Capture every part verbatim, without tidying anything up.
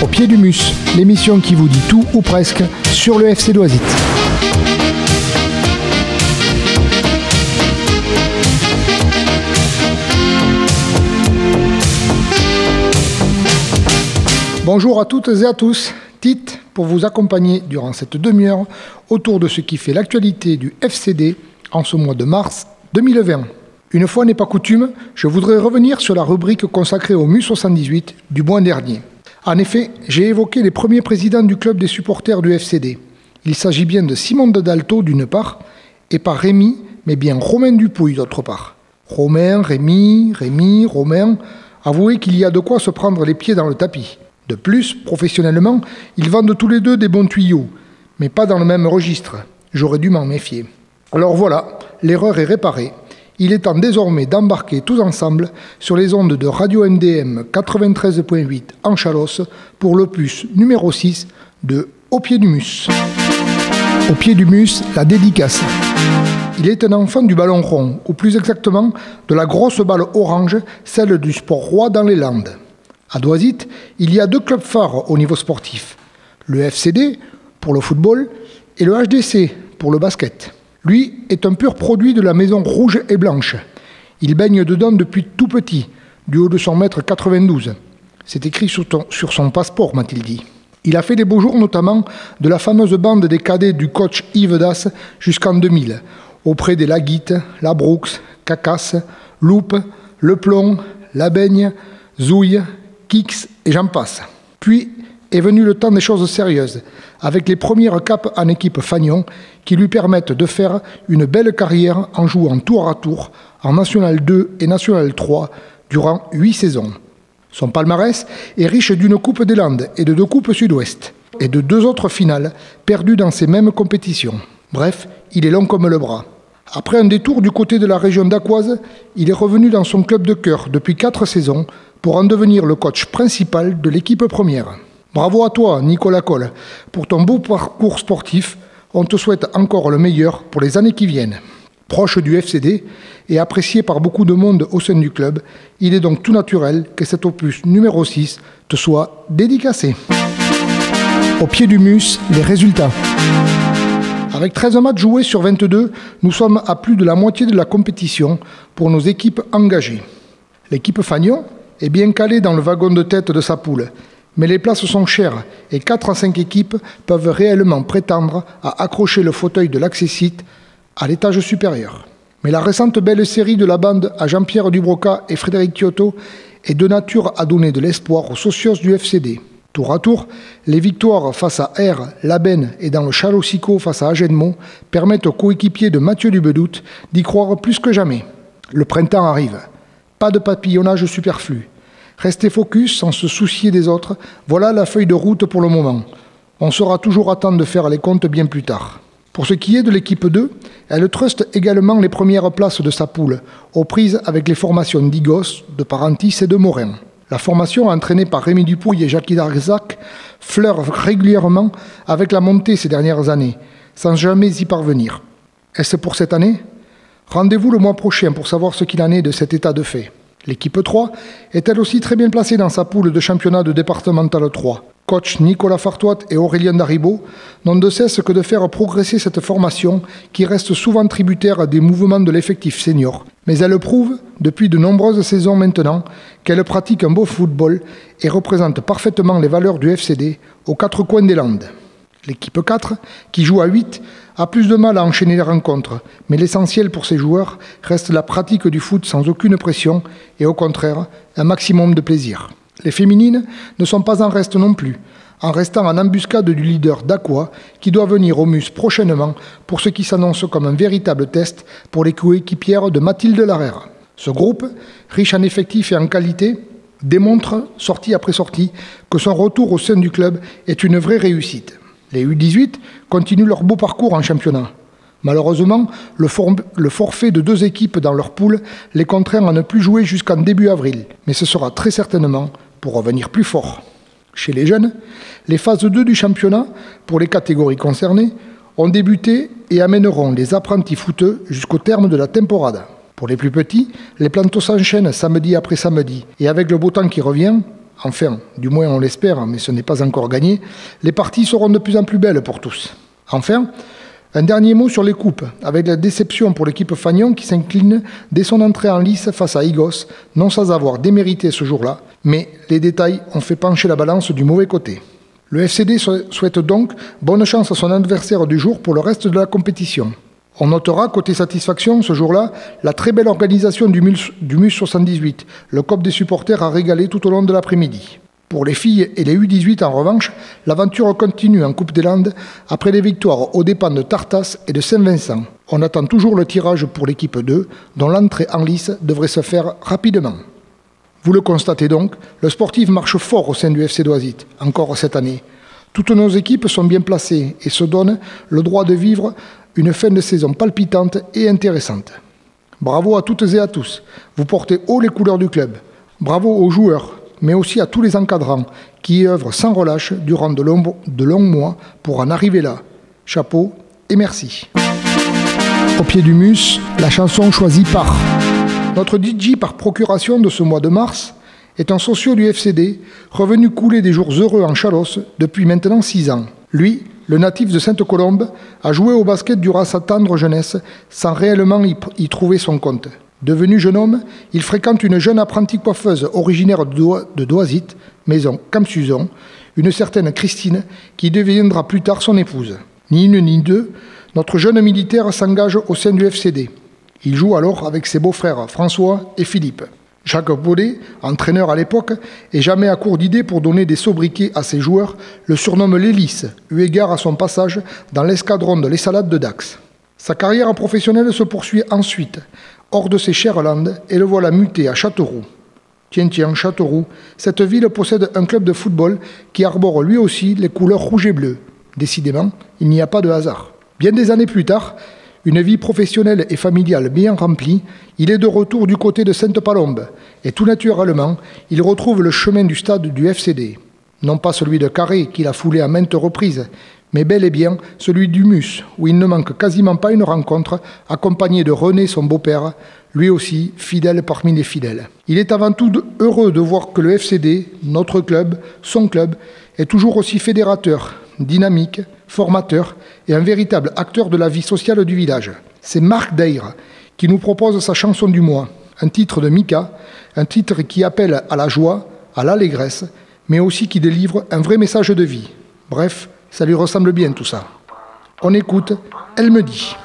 Au pied du mus, l'émission qui vous dit tout ou presque sur le F C Loisic. Bonjour à toutes et à tous, Tite pour vous accompagner durant cette demi-heure autour de ce qui fait l'actualité du F C D en ce mois de mars deux mille vingt. Une fois n'est pas coutume, je voudrais revenir sur la rubrique consacrée au M U soixante-dix-huit du mois dernier. En effet, j'ai évoqué les premiers présidents du club des supporters du F C D. Il s'agit bien de Simon de Dalto d'une part, et pas Rémi, mais bien Romain Dupouille d'autre part. Romain, Rémi, Rémi, Romain, avouez qu'il y a de quoi se prendre les pieds dans le tapis. De plus, professionnellement, ils vendent tous les deux des bons tuyaux, mais pas dans le même registre. J'aurais dû m'en méfier. Alors voilà, l'erreur est réparée. Il est temps désormais d'embarquer tous ensemble sur les ondes de Radio M D M quatre-vingt-treize virgule huit en Chalosse pour l'opus numéro six de Au pied du mus. Au pied du mus, la dédicace. Il est un enfant du ballon rond, ou plus exactement de la grosse balle orange, celle du sport roi dans les Landes. À Doisy, il y a deux clubs phares au niveau sportif. Le F C D pour le football et le H D C pour le basket. Lui est un pur produit de la maison rouge et blanche. Il baigne dedans depuis tout petit, du haut de son mètre quatre-vingt-douze. C'est écrit sur, ton, sur son passeport, m'a-t-il dit. Il a fait les beaux jours notamment de la fameuse bande des cadets du coach Yves Das jusqu'en deux mille, auprès des Laguitte, La Brooks, Cacasse, Loupe, Le Plomb, La Baigne, Zouille, Kix et j'en passe. Puis est venu le temps des choses sérieuses, avec les premières capes en équipe Fagnon qui lui permettent de faire une belle carrière en jouant tour à tour en National deux et National trois durant huit saisons. Son palmarès est riche d'une Coupe des Landes et de deux Coupes Sud-Ouest, et de deux autres finales perdues dans ces mêmes compétitions. Bref, il est long comme le bras. Après un détour du côté de la région d'Aquoise, il est revenu dans son club de cœur depuis quatre saisons pour en devenir le coach principal de l'équipe première. Bravo à toi, Nicolas Coll, pour ton beau parcours sportif. On te souhaite encore le meilleur pour les années qui viennent. Proche du F C D et apprécié par beaucoup de monde au sein du club, il est donc tout naturel que cet opus numéro six te soit dédicacé. Au pied du mus, les résultats. Avec treize matchs joués sur vingt-deux, nous sommes à plus de la moitié de la compétition pour nos équipes engagées. L'équipe Fagnon est bien calée dans le wagon de tête de sa poule, mais les places sont chères et quatre à cinq équipes peuvent réellement prétendre à accrocher le fauteuil de l'accessite à l'étage supérieur. Mais la récente belle série de la bande à Jean-Pierre Dubroca et Frédéric Kyoto est de nature à donner de l'espoir aux socios du F C D. Tour à tour, les victoires face à R, Labenne et dans le Chalossico face à Agenmo permettent aux coéquipiers de Mathieu Dubedout d'y croire plus que jamais. Le printemps arrive. Pas de papillonnage superflu. Rester focus sans se soucier des autres, voilà la feuille de route pour le moment. On sera toujours à temps de faire les comptes bien plus tard. Pour ce qui est de l'équipe deux, elle truste également les premières places de sa poule, aux prises avec les formations d'Igos, de Parentis et de Morin. La formation entraînée par Rémi Dupouille et Jackie Darzac fleure régulièrement avec la montée ces dernières années, sans jamais y parvenir. Est-ce pour cette année ? Rendez-vous le mois prochain pour savoir ce qu'il en est de cet état de fait. L'équipe trois est elle aussi très bien placée dans sa poule de championnat de départemental trois. Coach Nicolas Fartoit et Aurélien Daribo n'ont de cesse que de faire progresser cette formation qui reste souvent tributaire des mouvements de l'effectif senior. Mais elle prouve, depuis de nombreuses saisons maintenant, qu'elle pratique un beau football et représente parfaitement les valeurs du F C D aux quatre coins des Landes. L'équipe quatre, qui joue à huit, a plus de mal à enchaîner les rencontres, mais l'essentiel pour ces joueurs reste la pratique du foot sans aucune pression et au contraire, un maximum de plaisir. Les féminines ne sont pas en reste non plus, en restant en embuscade du leader d'Aqua qui doit venir au M U S prochainement pour ce qui s'annonce comme un véritable test pour les coéquipières de Mathilde Larère. Ce groupe, riche en effectifs et en qualité, démontre, sortie après sortie, que son retour au sein du club est une vraie réussite. Les U dix-huit continuent leur beau parcours en championnat. Malheureusement, le, for- le forfait de deux équipes dans leur poule les contraint à ne plus jouer jusqu'en début avril, mais ce sera très certainement pour revenir plus fort. Chez les jeunes, les phases deux du championnat, pour les catégories concernées, ont débuté et amèneront les apprentis footeux jusqu'au terme de la temporada. Pour les plus petits, les plantos s'enchaînent samedi après samedi, et avec le beau temps qui revient, enfin, du moins on l'espère, mais ce n'est pas encore gagné, les parties seront de plus en plus belles pour tous. Enfin, un dernier mot sur les coupes, avec la déception pour l'équipe Fagnon qui s'incline dès son entrée en lice face à Igos, non sans avoir démérité ce jour-là, mais les détails ont fait pencher la balance du mauvais côté. Le F C D souhaite donc bonne chance à son adversaire du jour pour le reste de la compétition. On notera, côté satisfaction, ce jour-là, la très belle organisation du M U S soixante-dix-huit. Le C O P des supporters a régalé tout au long de l'après-midi. Pour les filles et les U dix-huit, en revanche, l'aventure continue en Coupe des Landes après les victoires aux dépens de Tartas et de Saint-Vincent. On attend toujours le tirage pour l'équipe deux, dont l'entrée en lice devrait se faire rapidement. Vous le constatez donc, le sportif marche fort au sein du F C d'Oisite, encore cette année. Toutes nos équipes sont bien placées et se donnent le droit de vivre une fin de saison palpitante et intéressante. Bravo à toutes et à tous, vous portez haut les couleurs du club. Bravo aux joueurs, mais aussi à tous les encadrants qui œuvrent sans relâche durant de longs, de longs mois pour en arriver là. Chapeau et merci. Au pied du M U S, la chanson choisie par... Notre D J par procuration de ce mois de mars est un socio du F C D, revenu couler des jours heureux en Chalosse depuis maintenant six ans. Lui, le natif de Sainte-Colombe, a joué au basket durant sa tendre jeunesse sans réellement y trouver son compte. Devenu jeune homme, il fréquente une jeune apprentie coiffeuse originaire de Doisite, maison Campsuzon, une certaine Christine, qui deviendra plus tard son épouse. Ni une ni deux, notre jeune militaire s'engage au sein du F C D. Il joue alors avec ses beaux-frères François et Philippe. Jacques Baudet, entraîneur à l'époque, et jamais à court d'idées pour donner des sobriquets à ses joueurs, le surnomme l'Hélice, eu égard à son passage dans l'escadron de l'Essalade de Dax. Sa carrière professionnelle se poursuit ensuite, hors de ses chères Landes, et le voilà muté à Châteauroux. Tiens, tiens, Châteauroux, cette ville possède un club de football qui arbore lui aussi les couleurs rouge et bleu. Décidément, il n'y a pas de hasard. Bien des années plus tard, une vie professionnelle et familiale bien remplie, il est de retour du côté de Sainte-Palombe, et tout naturellement, il retrouve le chemin du stade du F C D. Non pas celui de Carré qu'il a foulé à maintes reprises, mais bel et bien celui du M U S, où il ne manque quasiment pas une rencontre, accompagné de René, son beau-père, lui aussi fidèle parmi les fidèles. Il est avant tout heureux de voir que le F C D, notre club, son club, est toujours aussi fédérateur, dynamique, formateur et un véritable acteur de la vie sociale du village. C'est Marc Deyre qui nous propose sa chanson du mois, un titre de Mika, un titre qui appelle à la joie, à l'allégresse, mais aussi qui délivre un vrai message de vie. Bref, ça lui ressemble bien tout ça. On écoute, elle me dit.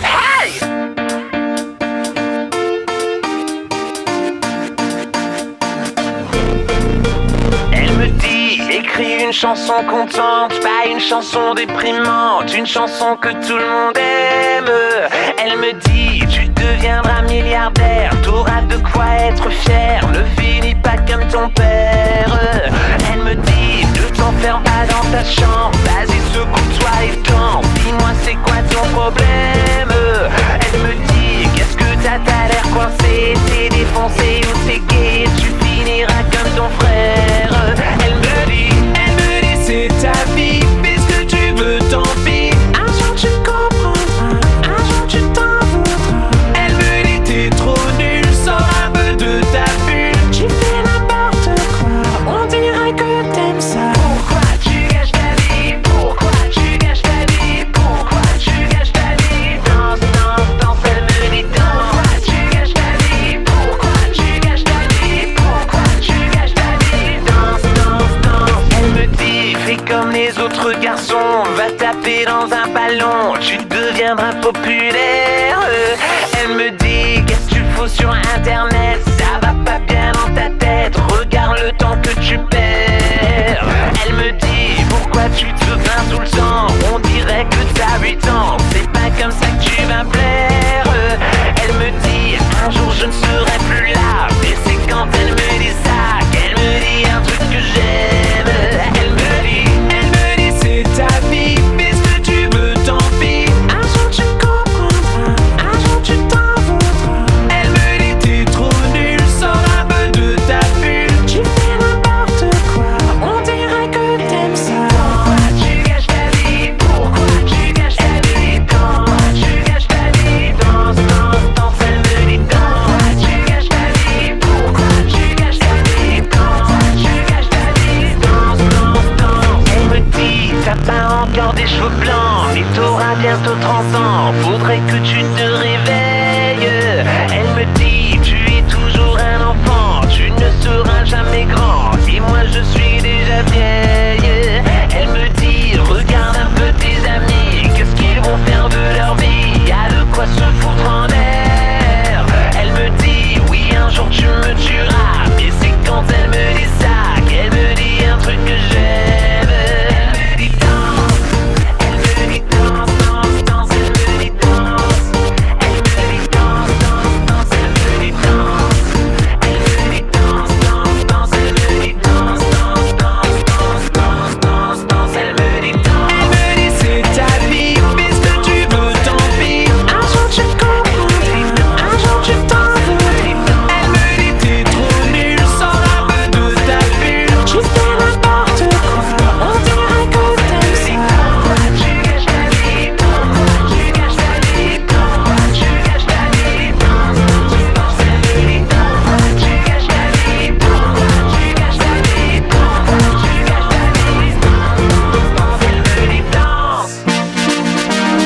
Écris une chanson contente, pas une chanson déprimante, une chanson que tout le monde aime. Elle me dit, tu deviendras milliardaire, t'auras de quoi être fier, ne finis pas comme ton père. Elle me dit, ne t'enferme pas dans ta chambre, vas-y secoue-toi et danse, dis-moi c'est quoi ton problème. Elle me dit, qu'est-ce que t'as, t'as l'air coincé, t'es défoncé ou t'es gay, tu finiras comme ton frère. Elle me dit, c'est ta vie, fais ce que tu veux, tant pis. Un jour tu comprendras, un jour tu t'en voudras. Elle me dit t'es trop nul, sors un peu de ta bulle. Tu fais n'importe quoi, on dirait que t'aimes ça. Pourquoi tu gâches ta vie? Pourquoi tu gâches ta vie? Pourquoi tu gâches ta vie? Danse, danse, danse, elle me dit danse. Pourquoi tu gâches ta vie? Pourquoi tu gâches ta vie? Pourquoi tu gâches ta vie? Danse, danse, danse, elle me dit fais comme les autres garçons, va taper dans un ballon, tu deviendras populaire. Elle me dit, qu'est-ce que tu fous sur internet, ça va pas bien dans ta tête, regarde le temps que tu perds. Elle me dit, pourquoi tu te plains tout le temps, on dirait que t'as huit ans, c'est pas comme ça que tu vas plaire. Elle me dit, un jour je ne serai plus là, et c'est quand elle me dit ça qu'elle me dit un truc que j'aime. Elle me dit, elle me dit c'est ta vie, fais ce que tu veux, tant pis. Un jour tu comprendras, un jour tu t'en voudras. Elle me dit t'es trop nul, sors un peu de ta bulle. Tu fais n'importe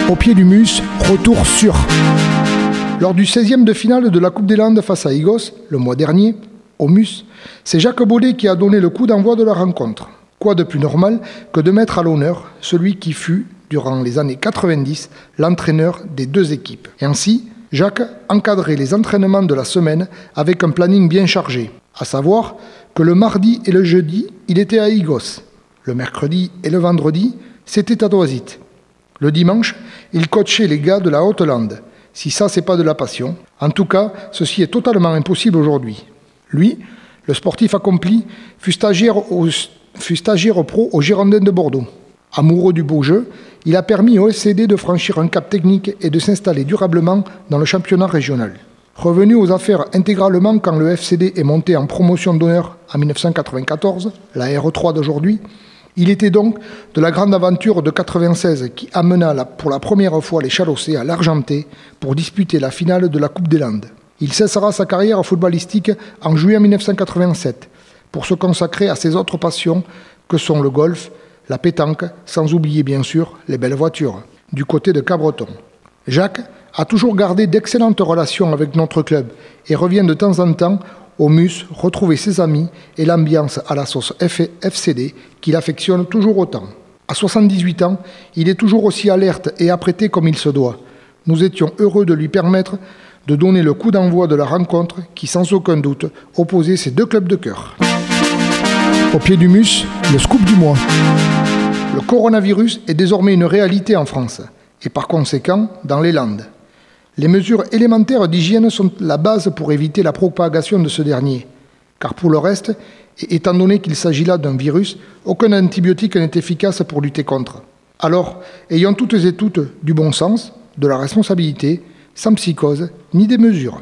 Au pied du Mus, retour sûr. Lors du seizième de finale de la Coupe des Landes face à Igos, le mois dernier, au Mus, c'est Jacques Baudet qui a donné le coup d'envoi de la rencontre. Quoi de plus normal que de mettre à l'honneur celui qui fut, durant les années quatre-vingt-dix, l'entraîneur des deux équipes. Et ainsi, Jacques encadrait les entraînements de la semaine avec un planning bien chargé, à savoir que le mardi et le jeudi, il était à Igos. Le mercredi et le vendredi, c'était à Doisy. Le dimanche, il coachait les gars de la Haute-Lande. Si ça, c'est pas de la passion. En tout cas, ceci est totalement impossible aujourd'hui. Lui, le sportif accompli, fut stagiaire, au, fut stagiaire pro aux Girondins de Bordeaux. Amoureux du beau jeu, il a permis au F C D de franchir un cap technique et de s'installer durablement dans le championnat régional. Revenu aux affaires intégralement quand le F C D est monté en promotion d'honneur en dix-neuf cent quatre-vingt-quatorze, la R trois d'aujourd'hui, il était donc de la grande aventure de quatre-vingt-seize qui amena la, pour la première fois les Chalossés à l'Argentais pour disputer la finale de la Coupe des Landes. Il cessera sa carrière footballistique en juillet dix-neuf cent quatre-vingt-sept pour se consacrer à ses autres passions que sont le golf, la pétanque, sans oublier bien sûr les belles voitures, du côté de Cabreton. Jacques a toujours gardé d'excellentes relations avec notre club et revient de temps en temps au Mus retrouver ses amis et l'ambiance à la sauce F C D qu'il affectionne toujours autant. À soixante-dix-huit ans, il est toujours aussi alerte et apprêté comme il se doit. Nous étions heureux de lui permettre de donner le coup d'envoi de la rencontre qui, sans aucun doute, opposait ces deux clubs de cœur. Au pied du Mus, le scoop du mois. Le coronavirus est désormais une réalité en France et par conséquent dans les Landes. Les mesures élémentaires d'hygiène sont la base pour éviter la propagation de ce dernier. Car pour le reste, et étant donné qu'il s'agit là d'un virus, aucun antibiotique n'est efficace pour lutter contre. Alors, ayons toutes et toutes du bon sens, de la responsabilité, sans psychose, ni des mesures.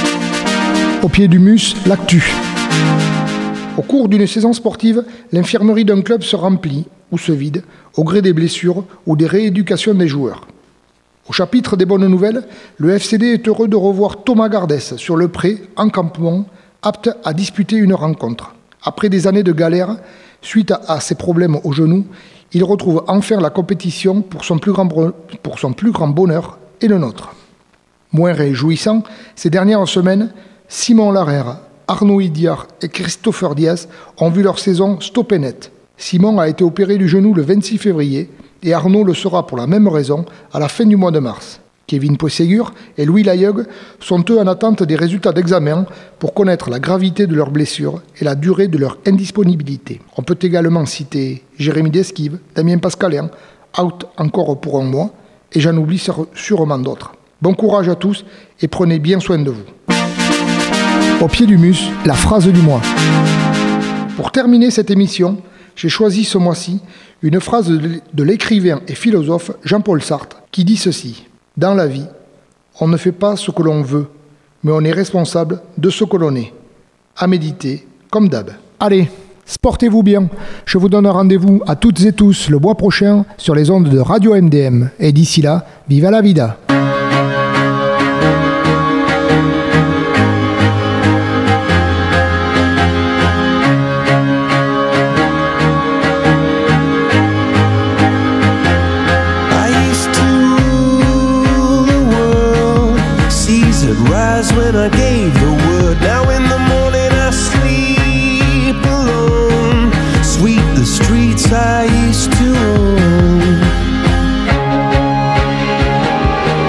Au pied du Mus, l'actu. Au cours d'une saison sportive, l'infirmerie d'un club se remplit ou se vide au gré des blessures ou des rééducations des joueurs. Au chapitre des bonnes nouvelles, le F C D est heureux de revoir Thomas Gardès sur le pré, en campement, apte à disputer une rencontre. Après des années de galère, suite à, à ses problèmes au genou, il retrouve enfin la compétition pour son plus grand, pour son plus grand bonheur et le nôtre. Moins réjouissant, ces dernières semaines, Simon Larère, Arnaud Idiard et Christopher Diaz ont vu leur saison stoppée net. Simon a été opéré du genou le vingt-six février et Arnaud le sera pour la même raison à la fin du mois de mars. Kevin Posségur et Louis Layeug sont eux en attente des résultats d'examen pour connaître la gravité de leurs blessures et la durée de leur indisponibilité. On peut également citer Jérémy Desquives, Damien Pascalin, out encore pour un mois, et j'en oublie sûrement d'autres. Bon courage à tous et prenez bien soin de vous. Au pied du Mus, la phrase du mois. Pour terminer cette émission, j'ai choisi ce mois-ci une phrase de l'écrivain et philosophe Jean-Paul Sartre qui dit ceci. Dans la vie, on ne fait pas ce que l'on veut, mais on est responsable de ce que l'on est. À méditer, comme d'hab. Allez, sportez-vous bien. Je vous donne rendez-vous à toutes et tous le mois prochain sur les ondes de Radio M D M. Et d'ici là, viva la vida! When I gave the word, now in the morning I sleep alone. Sweep the streets I used to own.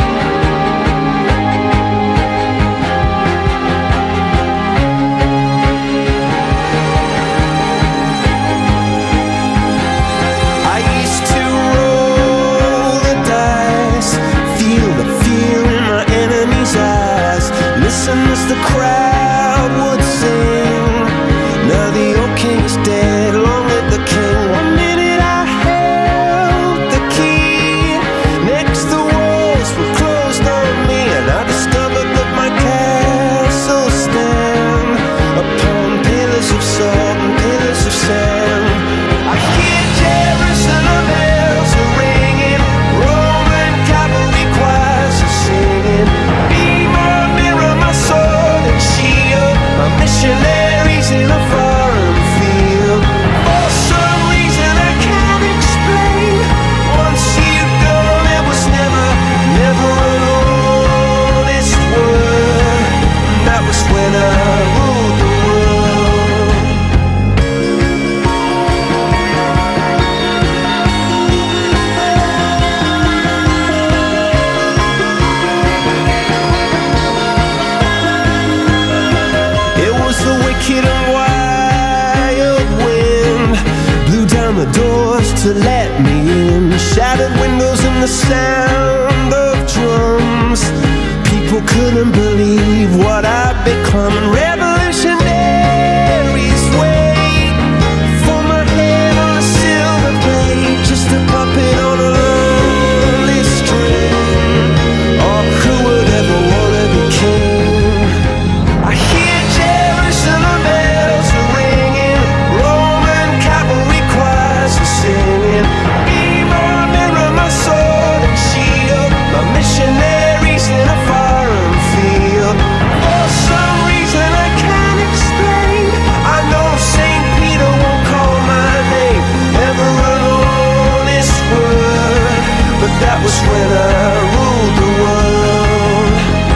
was to let me in. Shattered windows and the sound of drums. People couldn't believe what I'd become. Revolutionaries wait for my head on a silver plate, just a puppet on a lonely string. Oh, who would ever wanna be king? I hear Jerusalem bells are ringing, Roman cavalry choirs are singing. Be my mirror, my sword and shield, my missionaries in a foreign field. For some reason I can't explain, I know Saint Peter won't call my name, never an honest word, but that was when I ruled the world.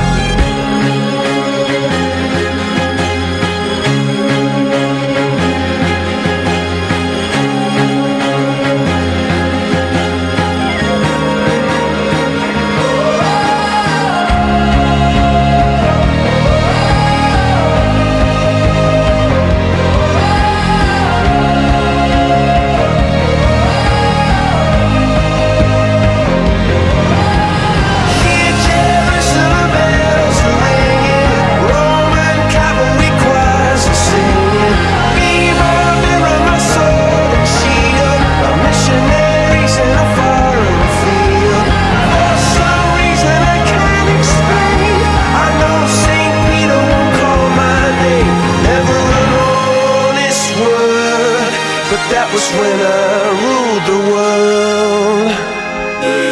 Hear Jerusalem bells are ringing, Roman cavalry choirs are singing. Be my mirror, my sword and shield, my missionaries in a foreign field. For some reason I can't explain, I know Saint Peter won't call my name, never an honest word, but that was when I ruled the world.